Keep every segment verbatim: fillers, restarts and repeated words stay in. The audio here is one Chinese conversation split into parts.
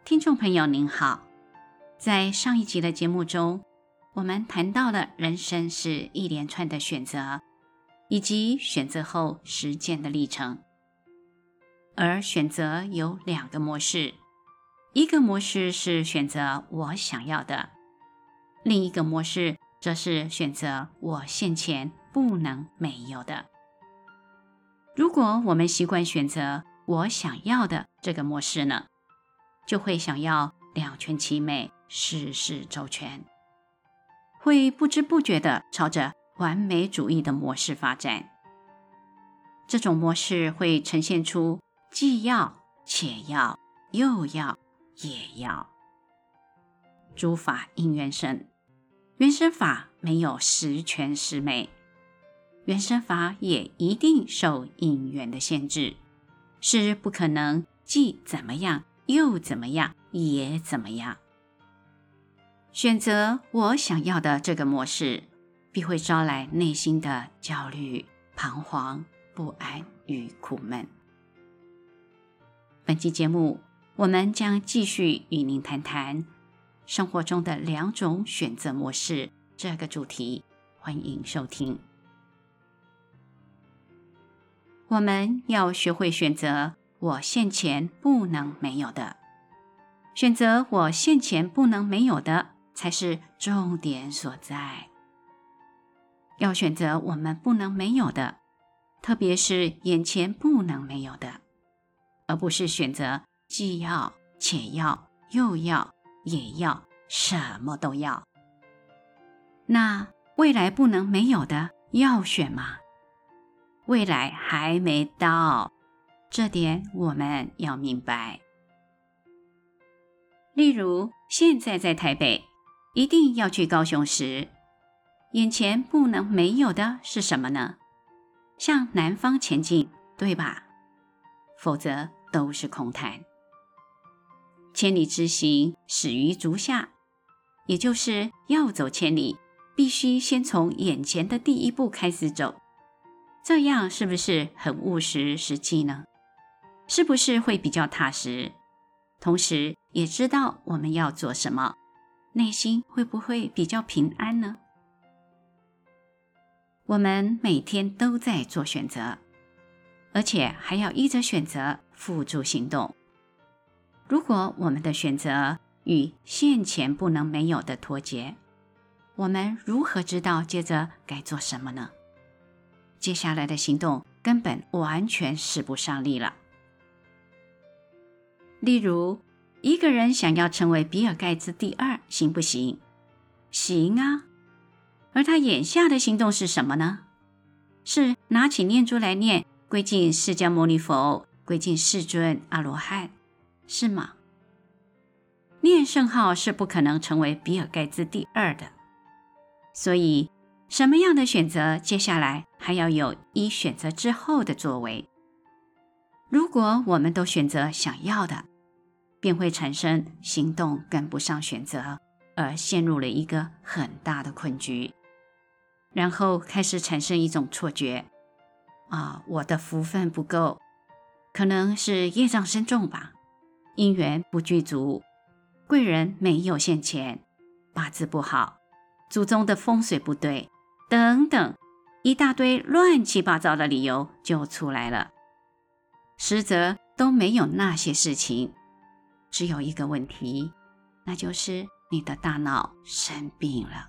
听众朋友您好，在上一集的节目中，我们谈到了人生是一连串的选择，以及选择后实践的历程。而选择有两个模式，一个模式是选择我想要的，另一个模式则是选择我现前不能没有的。如果我们习惯选择我想要的这个模式呢，就会想要两全其美，事事周全，会不知不觉地朝着完美主义的模式发展。这种模式会呈现出既要且要又要也要。诸法因缘生，原生法没有十全十美，原生法也一定受因缘的限制，是不可能既怎么样又怎么样也怎么样。选择我想要的这个模式，必会招来内心的焦虑、彷徨、不安与苦闷。本期节目，我们将继续与您谈谈生活中的两种选择模式这个主题，欢迎收听。我们要学会选择我现前不能没有的，选择我现前不能没有的才是重点所在。要选择我们不能没有的，特别是眼前不能没有的，而不是选择既要且要又要也要，什么都要。那未来不能没有的要选吗？未来还没到，这点我们要明白。例如，现在在台北，一定要去高雄时，眼前不能没有的是什么呢？向南方前进，对吧？否则都是空谈。千里之行，始于足下，也就是要走千里，必须先从眼前的第一步开始走。这样是不是很务实实际呢？是不是会比较踏实？同时也知道我们要做什么，内心会不会比较平安呢？我们每天都在做选择，而且还要依着选择付诸行动。如果我们的选择与现前不能没有的脱节，我们如何知道接着该做什么呢？接下来的行动根本完全使不上力了。例如，一个人想要成为比尔盖茨第二，行不行？行啊。而他眼下的行动是什么呢？是拿起念珠来念归敬释迦牟尼佛，归敬世尊阿罗汉，是吗？念圣号是不可能成为比尔盖茨第二的。所以什么样的选择，接下来还要有依选择之后的作为。如果我们都选择想要的，便会产生行动跟不上选择，而陷入了一个很大的困局。然后开始产生一种错觉，啊，我的福分不够，可能是业障深重吧，因缘不具足，贵人没有现前，八字不好，祖宗的风水不对，等等，一大堆乱七八糟的理由就出来了。实则都没有那些事情，只有一个问题，那就是你的大脑生病了。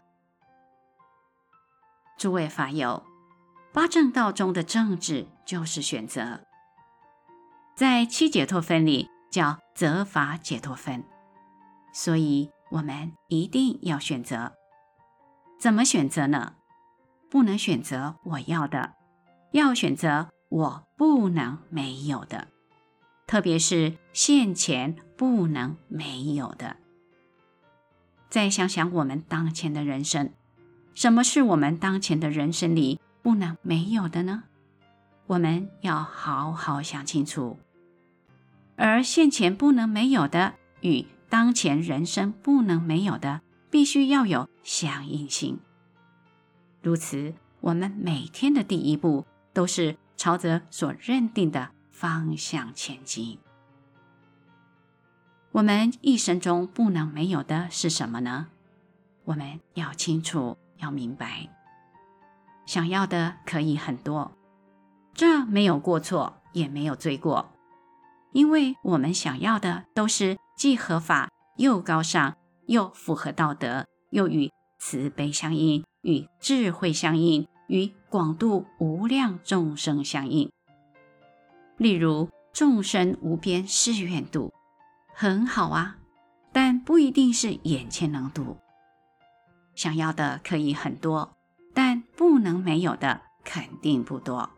诸位法友，八正道中的正治就是选择，在七解脱分里叫择法解脱分，所以我们一定要选择。怎么选择呢？不能选择我要的，要选择我不能没有的，特别是现前不能没有的。再想想我们当前的人生，什么是我们当前的人生里不能没有的呢？我们要好好想清楚。而现前不能没有的与当前人生不能没有的，必须要有相应性。如此，我们每天的第一步都是朝着所认定的方向前进。 我们一生中不能没有的是什么呢？我们要清楚，要明白。想要的可以很多，这没有过错，也没有罪过，因为我们想要的都是既合法又高尚，又符合道德，又与慈悲相应，与智慧相应，与广度无量众生相应。例如众生无边誓愿度，很好啊，但不一定是眼前能度。想要的可以很多，但不能没有的肯定不多。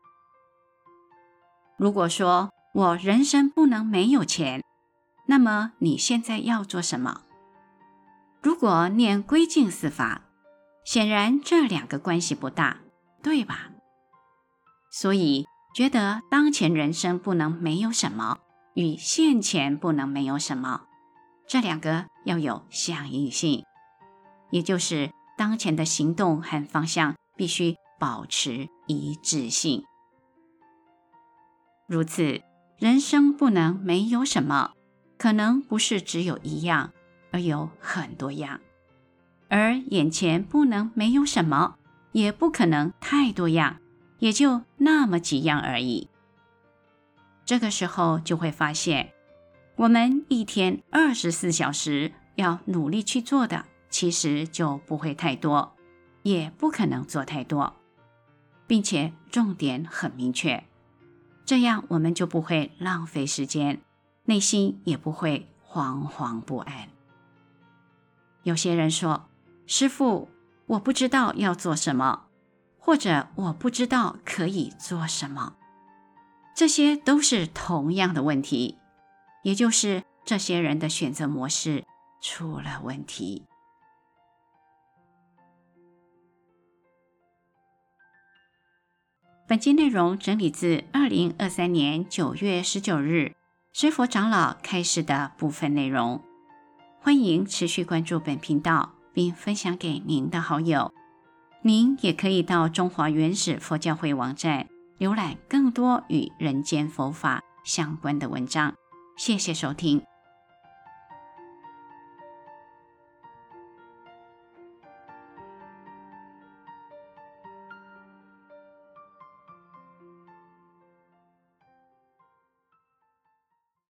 如果说我人生不能没有钱，那么你现在要做什么？如果念归净四法，显然这两个关系不大，对吧？所以觉得当前人生不能没有什么，与现前不能没有什么，这两个要有相应性，也就是当前的行动和方向必须保持一致性。如此，人生不能没有什么，可能不是只有一样，而有很多样。而眼前不能没有什么，也不可能太多样，也就那么几样而已。这个时候就会发现，我们一天二十四小时要努力去做的，其实就不会太多，也不可能做太多，并且重点很明确，这样我们就不会浪费时间，内心也不会惶惶不安。有些人说，师父，我不知道要做什么，或者我不知道可以做什么。这些都是同样的问题，也就是这些人的选择模式出了问题。本期内容整理自二零二三年九月十九日水佛长老开示的部分内容。欢迎持续关注本频道，并分享给您的好友。您也可以到中华原始佛教会网站浏览更多与人间佛法相关的文章。谢谢收听。